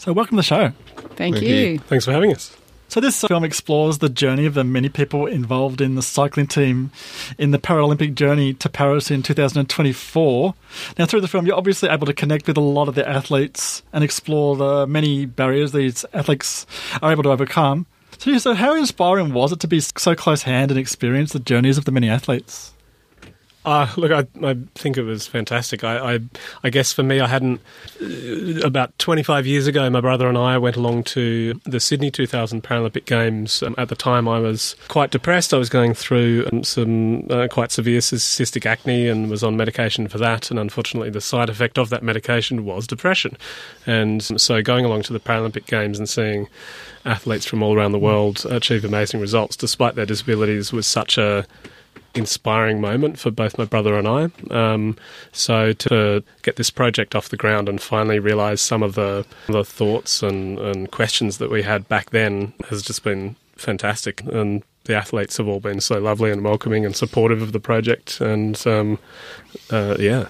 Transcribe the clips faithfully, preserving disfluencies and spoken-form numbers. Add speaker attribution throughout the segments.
Speaker 1: So welcome to the show.
Speaker 2: Thank,
Speaker 3: Thank
Speaker 2: you.
Speaker 3: you. Thanks for having us.
Speaker 1: So this film explores the journey of the many people involved in the cycling team in the Paralympic journey to Paris in two thousand twenty-four. Now, through the film, you're obviously able to connect with a lot of the athletes and explore the many barriers these athletes are able to overcome. So, so how inspiring was it to be so close-hand and experience the journeys of the many athletes?
Speaker 3: Uh, look, I, I think it was fantastic. I, I, I guess for me, I hadn't... Uh, about twenty-five years ago, my brother and I went along to the Sydney two thousand Paralympic Games. Um, at the time, I was quite depressed. I was going through um, some uh, quite severe cystic acne and was on medication for that. And unfortunately, the side effect of that medication was depression. And so going along to the Paralympic Games and seeing athletes from all around the world achieve amazing results despite their disabilities was such a inspiring moment for both my brother and I. Um, so to get this project off the ground and finally realise some of the, the thoughts and, and questions that we had back then has just been fantastic. And the athletes have all been so lovely and welcoming and supportive of the project. And um, uh, yeah.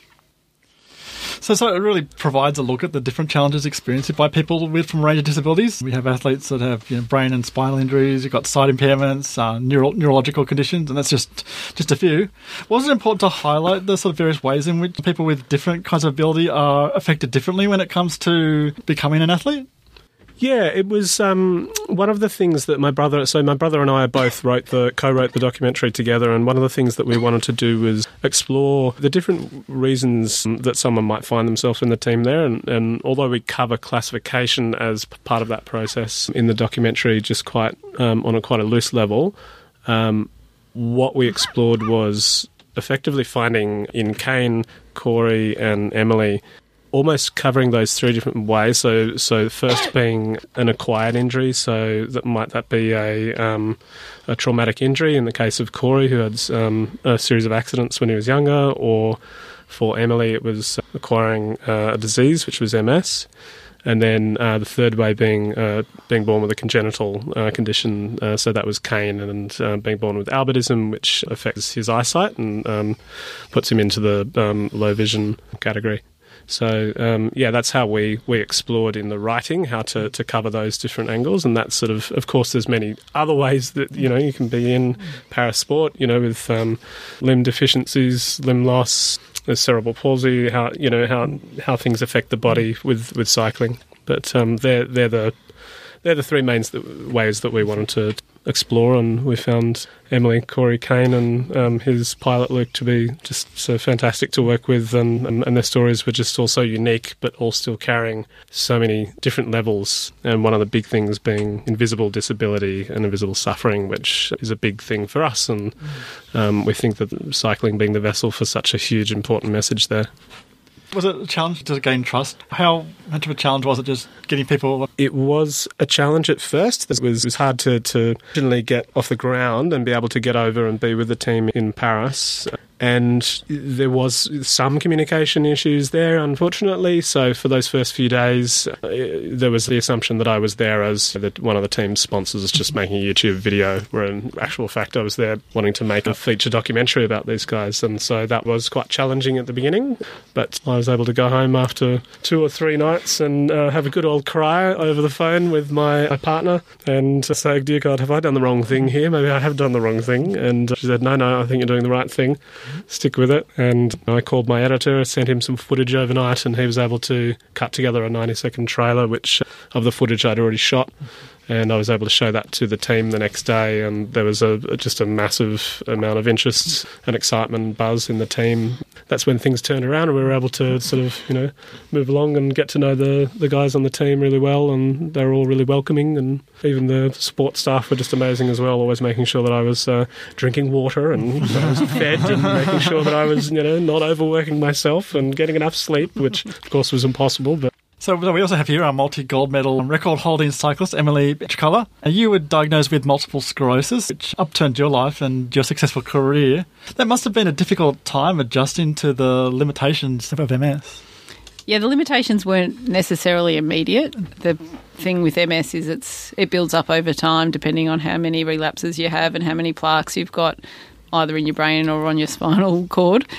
Speaker 1: So, so it really provides a look at the different challenges experienced by people with from a range of disabilities. We have athletes that have you know, brain and spinal injuries, you've got sight impairments, uh, neuro- neurological conditions, and that's just, just a few. Was it important to highlight the sort of various ways in which people with different kinds of ability are affected differently when it comes to becoming an athlete?
Speaker 3: Yeah, it was um, one of the things that my brother... So my brother and I both wrote the co-wrote the documentary together, and one of the things that we wanted to do was explore the different reasons that someone might find themselves in the team there. And, and although we cover classification as part of that process in the documentary, just quite um, on a quite a loose level, um, what we explored was effectively finding in Kane, Corey and Emily... almost covering those three different ways. So, so first being an acquired injury. So that might that be a um, a traumatic injury in the case of Corey, who had um, a series of accidents when he was younger, or for Emily, it was acquiring uh, a disease, which was M S. And then uh, the third way being uh, being born with a congenital uh, condition. Uh, so that was Kane, and uh, being born with albinism, which affects his eyesight and um, puts him into the um, low vision category. So, um, yeah, that's how we, we explored in the writing, how to, to cover those different angles. And that's sort of, of course, there's many other ways that, you know, you can be in parasport, you know, with um, limb deficiencies, limb loss, there's cerebral palsy, how, you know, how how things affect the body with, with cycling. But um, they're, they're, the, they're the three main ways that we wanted to explore, and we found Emily, Corey, Kane and um, his pilot Luke to be just so fantastic to work with, and, and, and their stories were just all so unique but all still carrying so many different levels, and one of the big things being invisible disability and invisible suffering, which is a big thing for us, and um, we think that cycling being the vessel for such a huge important message there.
Speaker 1: Was it a challenge to gain trust? How much of a challenge was it just getting people...
Speaker 3: It was a challenge at first. It was, it was hard to, to originally get off the ground and be able to get over and be with the team in Paris. And there was some communication issues there, unfortunately. So for those first few days, uh, there was the assumption that I was there as the, one of the team's sponsors, just making a YouTube video, where in actual fact I was there wanting to make a feature documentary about these guys. And so that was quite challenging at the beginning. But I was able to go home after two or three nights and uh, have a good old cry over the phone with my, my partner and say, dear God, have I done the wrong thing here? Maybe I have done the wrong thing. And she said, no, no, I think you're doing the right thing. Stick with it. And I called my editor, sent him some footage overnight, and he was able to cut together a ninety second trailer which of the footage I'd already shot, and I was able to show that to the team the next day, and there was a just a massive amount of interest and excitement and buzz in the team. That's when things turned around and we were able to sort of, you know, move along and get to know the, the guys on the team really well, and they were all really welcoming, and even the support staff were just amazing as well, always making sure that I was uh, drinking water and you know, I was fed, and making sure that I was, you know, not overworking myself and getting enough sleep, which of course was impossible, but
Speaker 1: So we also have here our multi-gold medal record-holding cyclist, Emily Chikala. You were diagnosed with multiple sclerosis, which upturned your life and your successful career. That must have been a difficult time adjusting to the limitations of M S.
Speaker 2: Yeah, the limitations weren't necessarily immediate. The thing with M S is it's it builds up over time depending on how many relapses you have and how many plaques you've got either in your brain or on your spinal cord.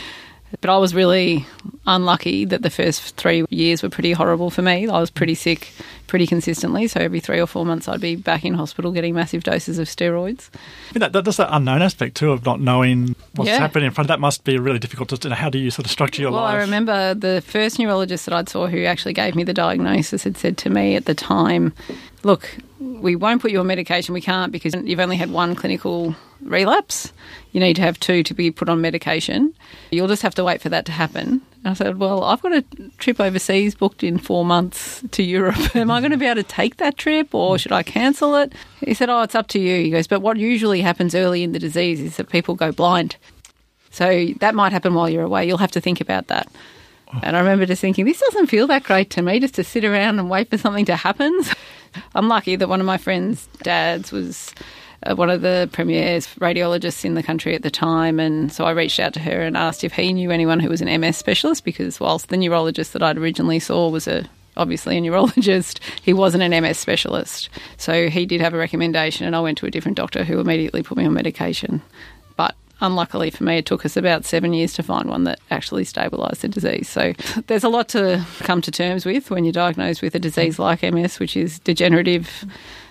Speaker 2: But I was really unlucky that the first three years were pretty horrible for me. I was pretty sick pretty consistently, so every three or four months I'd be back in hospital getting massive doses of steroids.
Speaker 1: I mean, that, that, that's that unknown aspect too of not knowing what's
Speaker 2: Yeah.
Speaker 1: happening in front. That must be really difficult. To, you know, how do you sort of structure your
Speaker 2: Well,
Speaker 1: life?
Speaker 2: I remember the first neurologist that I saw who actually gave me the diagnosis had said to me at the time, look, we won't put you on medication. We can't because you've only had one clinical relapse. You need to have two to be put on medication. You'll just have to wait for that to happen. And I said, well, I've got a trip overseas booked in four months to Europe. Am I going to be able to take that trip or should I cancel it? He said, oh, it's up to you. He goes, but what usually happens early in the disease is that people go blind. So that might happen while you're away. You'll have to think about that. And I remember just thinking, this doesn't feel that great to me, just to sit around and wait for something to happen. I'm lucky that one of my friends' dads was uh, one of the premier radiologists in the country at the time, and so I reached out to her and asked if he knew anyone who was an M S specialist, because whilst the neurologist that I'd originally saw was a obviously a neurologist, he wasn't an M S specialist. So he did have a recommendation, and I went to a different doctor who immediately put me on medication. But unluckily for me, it took us about seven years to find one that actually stabilised the disease. So there's a lot to come to terms with when you're diagnosed with a disease like M S, which is degenerative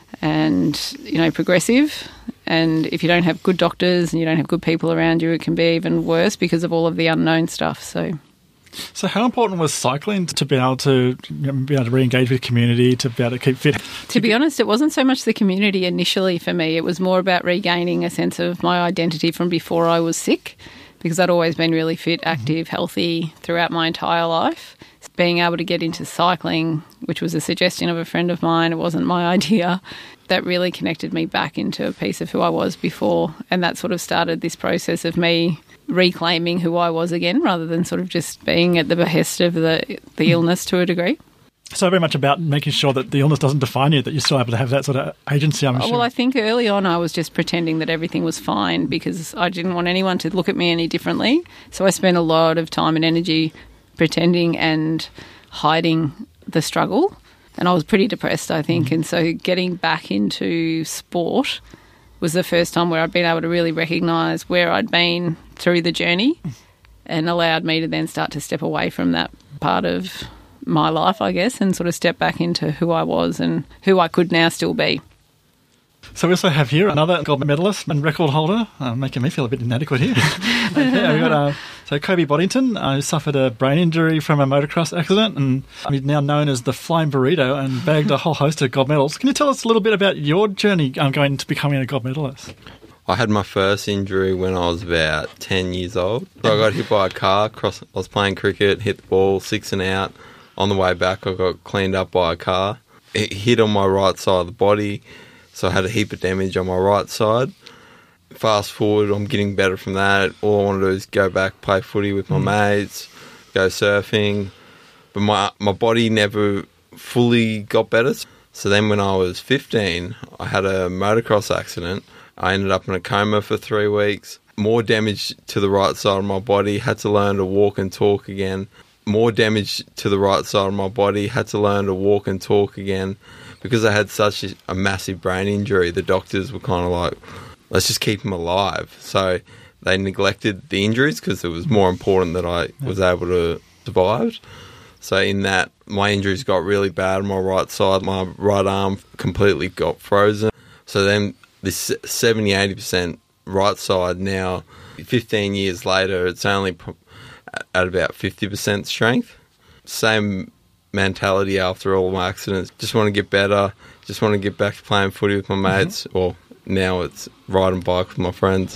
Speaker 2: and, you know, progressive. And if you don't have good doctors and you don't have good people around you, it can be even worse because of all of the unknown stuff. So...
Speaker 1: So how important was cycling to be able to you know, be able to re-engage with community, to be able to keep fit?
Speaker 2: To be honest, it wasn't so much the community initially for me. It was more about regaining a sense of my identity from before I was sick, because I'd always been really fit, active, mm-hmm. healthy throughout my entire life. Being able to get into cycling, which was a suggestion of a friend of mine, it wasn't my idea, that really connected me back into a piece of who I was before. And that sort of started this process of me reclaiming who I was again, rather than sort of just being at the behest of the the illness to a degree.
Speaker 1: So very much about making sure that the illness doesn't define you, that you're still able to have that sort of agency, I'm
Speaker 2: oh,
Speaker 1: sure.
Speaker 2: Well, I think early on I was just pretending that everything was fine because I didn't want anyone to look at me any differently. So I spent a lot of time and energy pretending and hiding the struggle. And I was pretty depressed, I think. Mm-hmm. And so getting back into sport was the first time where I'd been able to really recognise where I'd been through the journey and allowed me to then start to step away from that part of my life, I guess, and sort of step back into who I was and who I could now still be.
Speaker 1: So we also have here another gold medalist and record holder, uh, making me feel a bit inadequate here. yeah, we've got uh, so Kobe Boddington, uh, who suffered a brain injury from a motocross accident and he's now known as the Flying Burrito and bagged a whole host of gold medals. Can you tell us a little bit about your journey um, going to becoming a gold medalist?
Speaker 4: I had my first injury when I was about ten years old. So I got hit by a car. Cross, I was playing cricket, hit the ball, six and out. On the way back, I got cleaned up by a car. It hit on my right side of the body, so I had a heap of damage on my right side. Fast forward, I'm getting better from that. All I want to do is go back, play footy with my mm. mates, go surfing. But my my body never fully got better. So then when I was fifteen, I had a motocross accident. I ended up in a coma for three weeks. More damage to the right side of my body. Had to learn to walk and talk again. More damage to the right side of my body. Had to learn to walk and talk again. Because I had such a, a massive brain injury, the doctors were kind of like, let's just keep him alive. So they neglected the injuries because it was more important that I was able to survive. So in that, my injuries got really bad on my right side. My right arm completely got frozen. So then this seventy, eighty percent right side now, fifteen years later, it's only at about fifty percent strength. Same mentality after all my accidents. Just want to get better. Just want to get back to playing footy with my mates. Mm-hmm. Or now it's riding bike with my friends.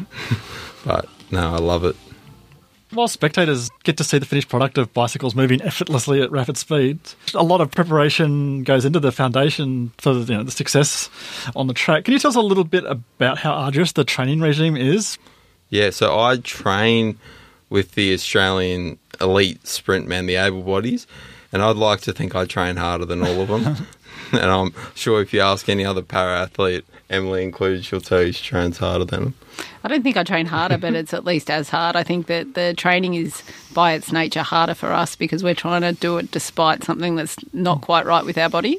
Speaker 4: But no, I love it.
Speaker 1: While spectators get to see the finished product of bicycles moving effortlessly at rapid speed, a lot of preparation goes into the foundation for the, you know, the success on the track. Can you tell us a little bit about how arduous the training regime is? Yeah,
Speaker 4: so I train with the Australian elite sprint men, the able bodies, and I'd like to think I train harder than all of them. And I'm sure if you ask any other para-athlete, Emily included, she'll tell you she trains harder than them.
Speaker 2: I don't think I train harder, but it's at least as hard. I think that the training is, by its nature, harder for us because we're trying to do it despite something that's not quite right with our body.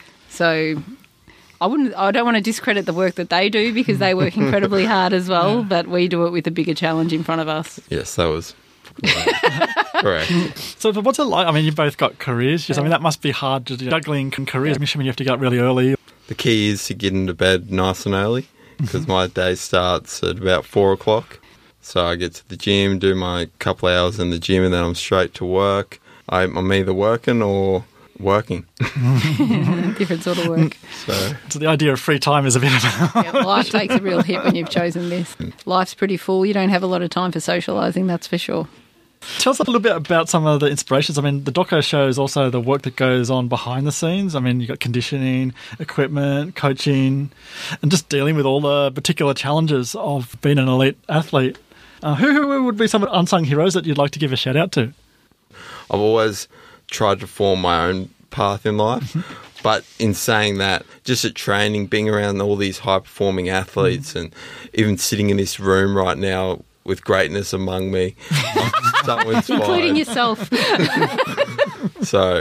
Speaker 2: So I wouldn't. I don't want to discredit the work that they do because they work incredibly hard as well, yeah. But we do it with a bigger challenge in front of us.
Speaker 4: Yes, that was Correct.
Speaker 1: So but what's it like? I mean, you've both got careers. I mean, that must be hard to do, juggling careers. I'm assuming you have to get up really early.
Speaker 4: The key is to get into bed nice and early because my day starts at about four o'clock. So I get to the gym, do my couple hours in the gym, and then I'm straight to work. I'm, I'm either working or working.
Speaker 2: Different sort of work.
Speaker 4: So,
Speaker 1: So the idea of free time is a bit of a...
Speaker 2: Yeah, life takes a real hit when you've chosen this. Life's pretty full. You don't have a lot of time for socialising, that's for sure.
Speaker 1: Tell us a little bit about some of the inspirations. I mean, the doco shows also the work that goes on behind the scenes. I mean, you've got conditioning, equipment, coaching, and just dealing with all the particular challenges of being an elite athlete. Uh, who, who would be some unsung heroes that you'd like to give a shout out to?
Speaker 4: I've always tried to form my own path in life. Mm-hmm. But in saying that, just at training, being around all these high-performing athletes mm-hmm. and even sitting in this room right now with greatness among me, I'm so inspired.
Speaker 2: Including yourself.
Speaker 4: So...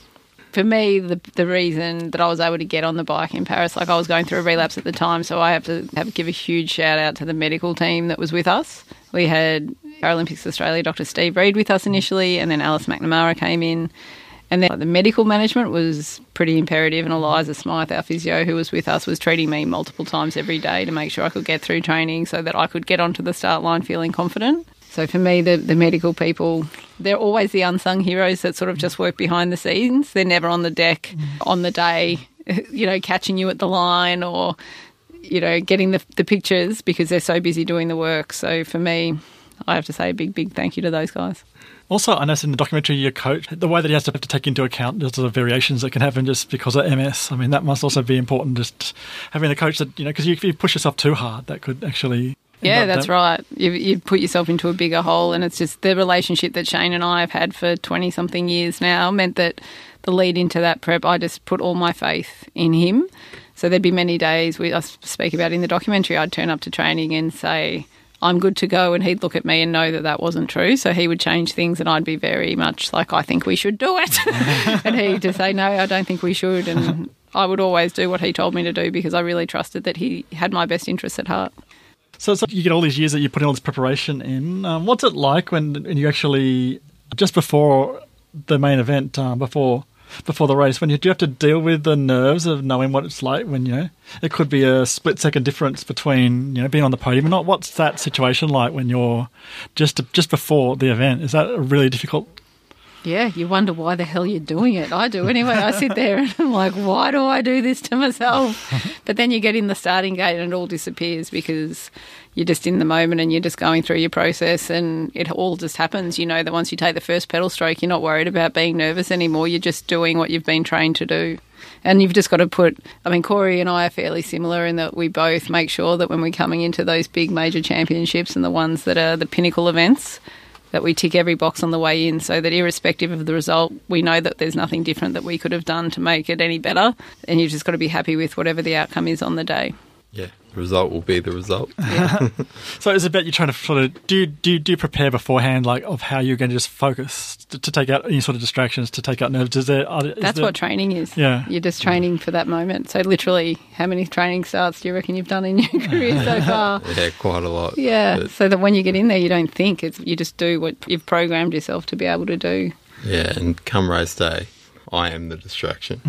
Speaker 2: For me, the the reason that I was able to get on the bike in Paris, like I was going through a relapse at the time, so I have to have to give a huge shout out to the medical team that was with us. We had Paralympics Australia Doctor Steve Reid with us initially, and then Alice McNamara came in. And then the medical management was pretty imperative, and Eliza Smythe, our physio, who was with us, was treating me multiple times every day to make sure I could get through training so that I could get onto the start line feeling confident. So for me, the, the medical people, they're always the unsung heroes that sort of just work behind the scenes. They're never on the deck on the day, you know, catching you at the line or, you know, getting the, the pictures because they're so busy doing the work. So for me, I have to say a big, big thank you to those guys. Also, I noticed in the documentary your coach, the way that he has to have to take into account the sort of variations that can happen just because of M S. I mean, that must also be important, just having a coach that, you know, because if you push yourself too hard, that could actually... Yeah, that's that. right. You, you put yourself into a bigger hole, and it's just the relationship that Shane and I have had for twenty-something years now meant that the lead into that prep, I just put all my faith in him. So there'd be many days, we I speak about in the documentary, I'd turn up to training and say, I'm good to go, and he'd look at me and know that that wasn't true. So he would change things, and I'd be very much like, I think we should do it. And he'd just say, no, I don't think we should. And I would always do what he told me to do because I really trusted that he had my best interests at heart.
Speaker 1: So, so you get all these years that you put in all this preparation in. Um, what's it like when, when you actually, just before the main event, um, before before the race, when you do have to deal with the nerves of knowing what it's like when, you know, it could be a split-second difference between, you know, being on the podium and not? What's that situation like when you're just just before the event? Is that really difficult?
Speaker 2: Yeah, you wonder why the hell you're doing it. I do anyway. I sit there and I'm like, why do I do this to myself? But then you get in the starting gate and it all disappears because you're just in the moment and you're just going through your process and it all just happens. You know that once you take the first pedal stroke, you're not worried about being nervous anymore. You're just doing what you've been trained to do. And you've just got to put, I mean, Corey and I are fairly similar in that we both make sure that when we're coming into those big major championships and the ones that are the pinnacle events, that we tick every box on the way in so that irrespective of the result, we know that there's nothing different that we could have done to make it any better. And you've just got to be happy with whatever the outcome is on the day.
Speaker 4: Yeah, the result will be the result.
Speaker 2: Yeah.
Speaker 1: So is it about you trying to sort of, do you, do you, do you prepare beforehand, like, of how you're going to just focus to, to take out any sort of distractions, to take out nerves? Is there, is
Speaker 2: That's
Speaker 1: there...
Speaker 2: what training is.
Speaker 1: Yeah.
Speaker 2: You're just training for that moment. So literally, how many training starts do you reckon you've done in your career so far?
Speaker 4: Yeah, quite a lot.
Speaker 2: Yeah,
Speaker 4: but...
Speaker 2: so that when you get in there, you don't think. It's you just do what you've programmed yourself to be able to do.
Speaker 4: Yeah, and come race day, I am the distraction.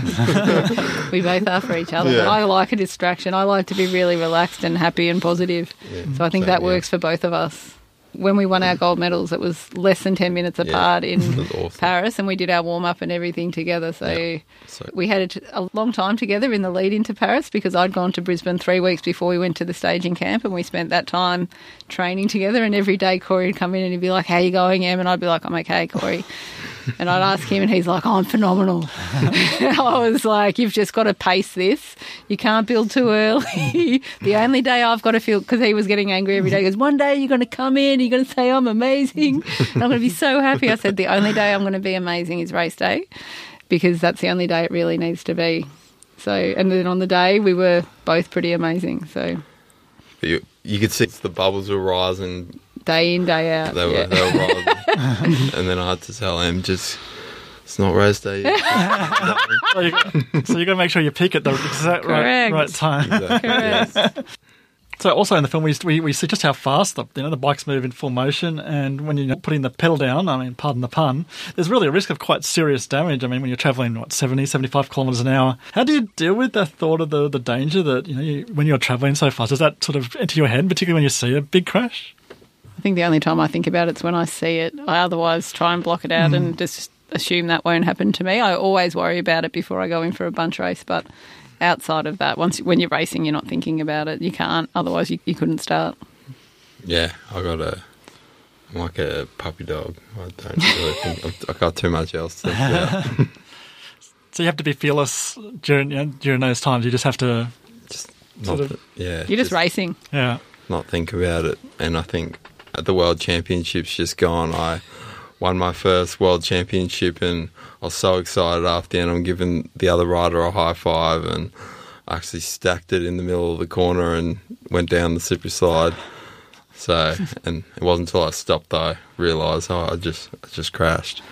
Speaker 2: We both are for each other.
Speaker 4: Yeah.
Speaker 2: But I like a distraction. I like to be really relaxed and happy and positive.
Speaker 4: Yeah,
Speaker 2: so I think
Speaker 4: same,
Speaker 2: that works
Speaker 4: yeah.
Speaker 2: for both of us. When we won our gold medals, it was less than ten minutes apart
Speaker 4: yeah,
Speaker 2: in
Speaker 4: awesome.
Speaker 2: Paris, and we did our warm-up and everything together. So,
Speaker 4: yeah. so
Speaker 2: we had a, a long time together in the lead into Paris because I'd gone to Brisbane three weeks before we went to the staging camp, and we spent that time training together. And every day Corey would come in and he'd be like, how you going, Em? And I'd be like, I'm okay, Corey. And I'd ask him and he's like, oh, I'm phenomenal. I was like, you've just got to pace this. You can't build too early. The only day I've got to feel, because he was getting angry every day, he goes, one day you're going to come in, you're going to say I'm amazing, and I'm going to be so happy. I said, the only day I'm going to be amazing is race day, because that's the only day it really needs to be. So, and then on the day we were both pretty amazing. So
Speaker 4: you, you could see the bubbles were rising.
Speaker 2: Day in, day out.
Speaker 4: They were,
Speaker 2: yeah.
Speaker 4: they were rising. And then I had to tell him, just, it's not race day yet.
Speaker 1: so you so you got to make sure you peak at the exact right, right time.
Speaker 4: Exactly,
Speaker 2: Correct.
Speaker 4: yes.
Speaker 1: So also in the film, we, we we see just how fast the you know the bikes move in full motion, and when you're putting the pedal down, I mean, pardon the pun, there's really a risk of quite serious damage. I mean, when you're travelling what seventy, seventy-five kilometres an hour, how do you deal with the thought of the, the danger that you know you, when you're travelling so fast? Does that sort of enter your head, particularly when you see a big crash?
Speaker 2: I think the only time I think about it's when I see it. I otherwise try and block it out mm. and just assume that won't happen to me. I always worry about it before I go in for a bunch race, but outside of that, once when you're racing, you're not thinking about it. You can't, otherwise you, you couldn't start.
Speaker 4: Yeah, I got a I'm like a puppy dog. I don't really think I got too much else to think about.
Speaker 1: So you have to be fearless during you know, during those times. You just have to
Speaker 4: just not,
Speaker 1: sort of,
Speaker 4: yeah.
Speaker 2: You're just, just racing.
Speaker 1: Yeah.
Speaker 4: Not think about it, and I think at the World Championships just gone, I won my first World Championship, and I was so excited after, and I'm giving the other rider a high five, and I actually stacked it in the middle of the corner and went down the slippery slide. So, and it wasn't until I stopped that I realised, oh, I just I just crashed,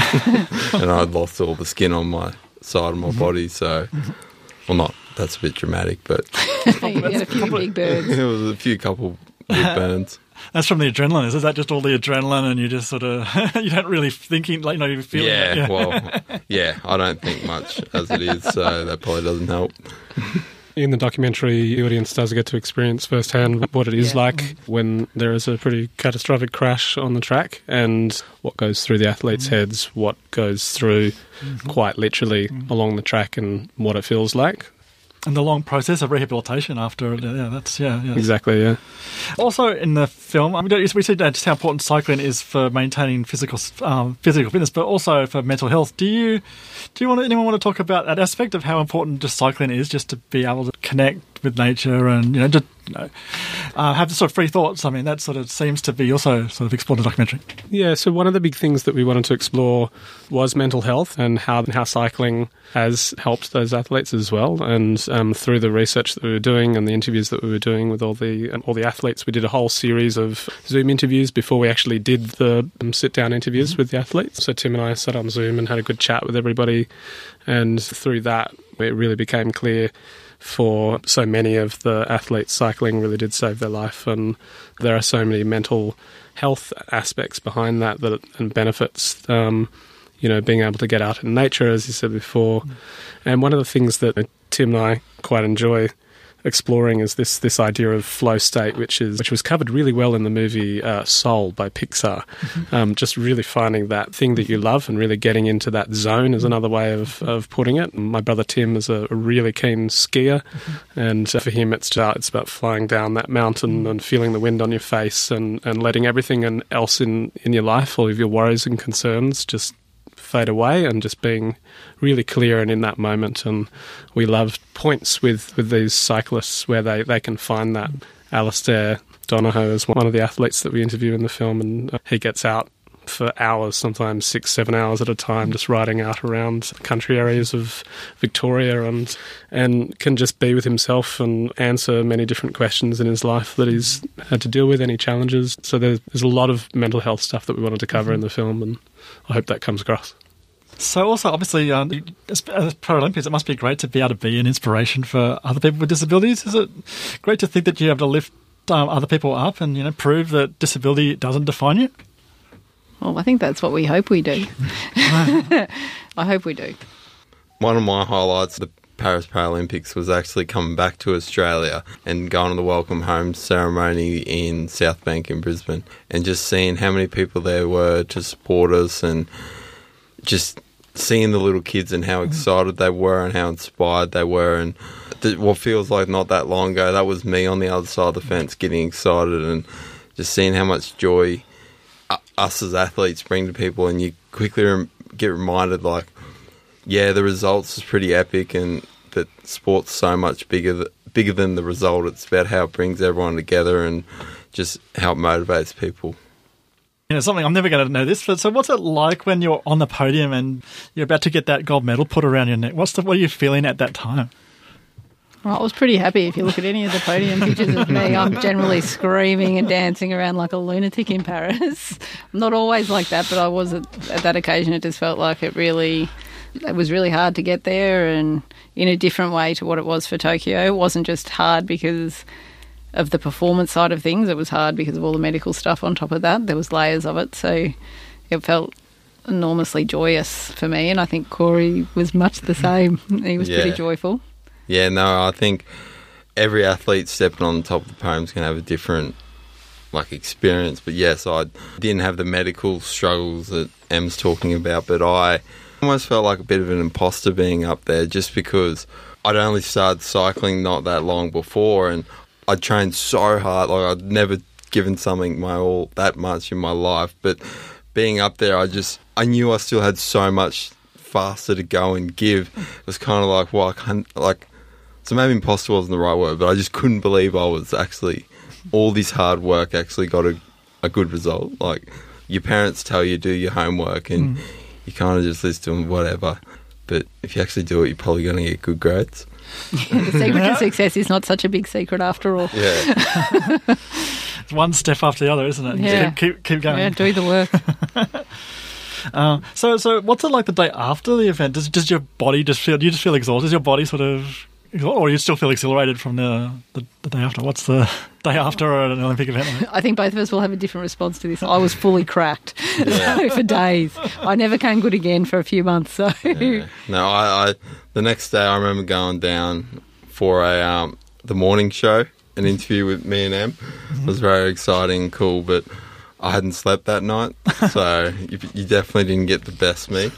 Speaker 4: and I'd lost all the skin on my side of my body. So, well, not that's a bit dramatic, but
Speaker 2: you had a few big burns.
Speaker 4: It was a few couple big burns.
Speaker 1: That's from the adrenaline. Is that just all the adrenaline, and you just sort of you don't really thinking like you know you feel
Speaker 4: yeah,
Speaker 1: it? Yeah,
Speaker 4: well, yeah, I don't think much as it is, so that probably doesn't help.
Speaker 3: In the documentary, the audience does get to experience firsthand what it is yeah. like when there is a pretty catastrophic crash on the track, and what goes through the athletes' mm-hmm. heads, what goes through mm-hmm. quite literally mm-hmm. along the track, and what it feels like.
Speaker 1: And the long process of rehabilitation after, yeah, that's, yeah. yeah.
Speaker 3: Exactly, yeah.
Speaker 1: Also in the film, I mean, we see just how important cycling is for maintaining physical um, physical fitness, but also for mental health. Do you do you want to, anyone want to talk about that aspect of how important just cycling is, just to be able to connect with nature and, you know, just you know, uh, have the sort of free thoughts? I mean, that sort of seems to be also sort of explored in the documentary.
Speaker 3: Yeah, so one of the big things that we wanted to explore was mental health and how how cycling has helped those athletes as well. And um, through the research that we were doing and the interviews that we were doing with all the um, all the athletes, we did a whole series of Zoom interviews before we actually did the um, sit-down interviews mm-hmm. with the athletes. So Tim and I sat on Zoom and had a good chat with everybody. And through that, it really became clear for so many of the athletes, cycling really did save their life, and there are so many mental health aspects behind that, that and benefits. Um, you know, being able to get out in nature, as you said before, mm. and one of the things that Tim and I quite enjoy exploring is this this idea of flow state, which is which was covered really well in the movie uh, Soul by Pixar. Mm-hmm. Um, just really finding that thing that you love and really getting into that zone is another way of, of putting it. My brother Tim is a, a really keen skier, mm-hmm. and uh, for him it's just, it's about flying down that mountain and feeling the wind on your face and, and letting everything else in, in your life, all of your worries and concerns, just fade away and just being really clear and in that moment. And we love points with, with these cyclists where they, they can find that. Alistair Donohoe is one of the athletes that we interview in the film, and he gets out for hours, sometimes six, seven hours at a time, just riding out around country areas of Victoria, and and can just be with himself and answer many different questions in his life that he's had to deal with, any challenges. So there's, there's a lot of mental health stuff that we wanted to cover in the film, and I hope that comes across.
Speaker 1: So also, obviously, um, as Paralympians, it must be great to be able to be an inspiration for other people with disabilities. Is it great to think that you're able to lift um, other people up and, you know, prove that disability doesn't define you?
Speaker 2: Well, I think that's what we hope we do. I hope we do.
Speaker 4: One of my highlights of the Paris Paralympics was actually coming back to Australia and going to the welcome home ceremony in South Bank in Brisbane, and just seeing how many people there were to support us, and just seeing the little kids and how excited they were and how inspired they were. And th- what feels like not that long ago, that was me on the other side of the fence getting excited, and just seeing how much joy us as athletes bring to people. And you quickly rem- get reminded, like, yeah, the results is pretty epic, and that sport's so much bigger th- bigger than the result. It's about how it brings everyone together and just how it motivates people.
Speaker 1: You know, something I'm never going to know this, but so what's it like when you're on the podium and you're about to get that gold medal put around your neck? What's the, what are you feeling at that time?
Speaker 2: Well, I was pretty happy. If you look at any of the podium pictures of me, I'm generally screaming and dancing around like a lunatic in Paris. I'm not always like that, but I was at, at that occasion. It just felt like it really, it was really hard to get there, and in a different way to what it was for Tokyo. It wasn't just hard because of the performance side of things. It was hard because of all the medical stuff on top of that. There was layers of it, so it felt enormously joyous for me, and I think Corey was much the same. He was
Speaker 4: Yeah.
Speaker 2: pretty joyful.
Speaker 4: Yeah, no, I think every athlete stepping on the top of the podium is going to have a different like experience. But yes, I didn't have the medical struggles that Em's talking about, but I almost felt like a bit of an imposter being up there just because I'd only started cycling not that long before, and I'd trained so hard. Like I'd never given something my all that much in my life, but being up there, I just I knew I still had so much faster to go and give. It was kind of like, well, I can't, like, so maybe imposter wasn't the right word, but I just couldn't believe I was actually, all this hard work actually got a, a good result. Like, your parents tell you do your homework and mm. you kind of just listen to them, whatever. But if you actually do it, you're probably going to get good grades.
Speaker 2: Yeah, the secret to success is not such a big secret after all.
Speaker 4: Yeah.
Speaker 1: It's one step after the other, isn't it?
Speaker 2: Yeah.
Speaker 1: Keep, keep, keep going.
Speaker 2: Yeah, do the work.
Speaker 1: Uh, so, so what's it like the day after the event? Does, does your body just feel? Do you just feel exhausted? Does your body sort of, or do you still feel exhilarated from the, the, the day after? What's the day after an Olympic event like?
Speaker 2: I think both of us will have a different response to this. I was fully cracked so for days. I never came good again for a few months. So
Speaker 4: yeah. No, I, I the next day I remember going down for a um, the morning show, an interview with me and Em. It was very exciting and cool, but I hadn't slept that night, so you, you definitely didn't get the best me.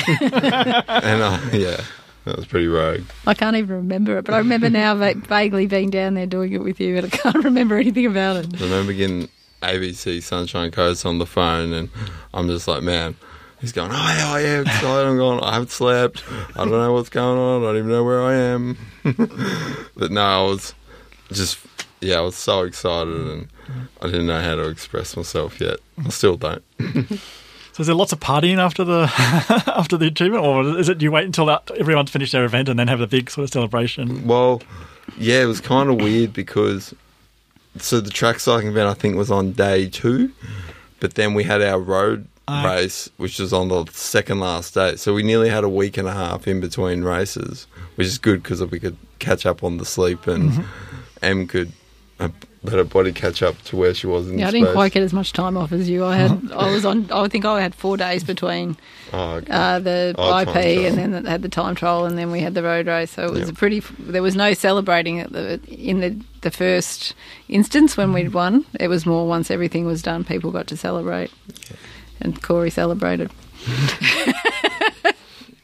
Speaker 4: And I, yeah, that was pretty rogue.
Speaker 2: I can't even remember it, but I remember now va- vaguely being down there doing it with you, but I can't remember anything about it.
Speaker 4: I remember getting A B C Sunshine Coast on the phone, and I'm just like, man, he's going, oh yeah, I am excited. I'm going, I haven't slept. I don't know what's going on. I don't even know where I am. But no, I was just, yeah, I was so excited, and I didn't know how to express myself yet. I still don't.
Speaker 1: So is there lots of partying after the after the achievement, or is it you wait until that, everyone's finished their event and then have the big sort of celebration?
Speaker 4: Well, yeah, it was kind of weird because so the track cycling event I think was on day two, but then we had our road uh, race, which was on the second last day. So we nearly had a week and a half in between races, which is good because we could catch up on the sleep, and mm-hmm. Em could uh, let her body catch up to where she was in
Speaker 2: yeah,
Speaker 4: the
Speaker 2: I didn't
Speaker 4: space.
Speaker 2: quite get as much time off as you. I had, I was on. I think I had four days between
Speaker 4: oh, okay.
Speaker 2: uh, the
Speaker 4: oh,
Speaker 2: I P and then had the time trial, and then we had the road race. So it was
Speaker 4: yep.
Speaker 2: a pretty. There was no celebrating at the, in the the first instance when we'd won. It was more once everything was done, people got to celebrate, yeah. and Corey celebrated.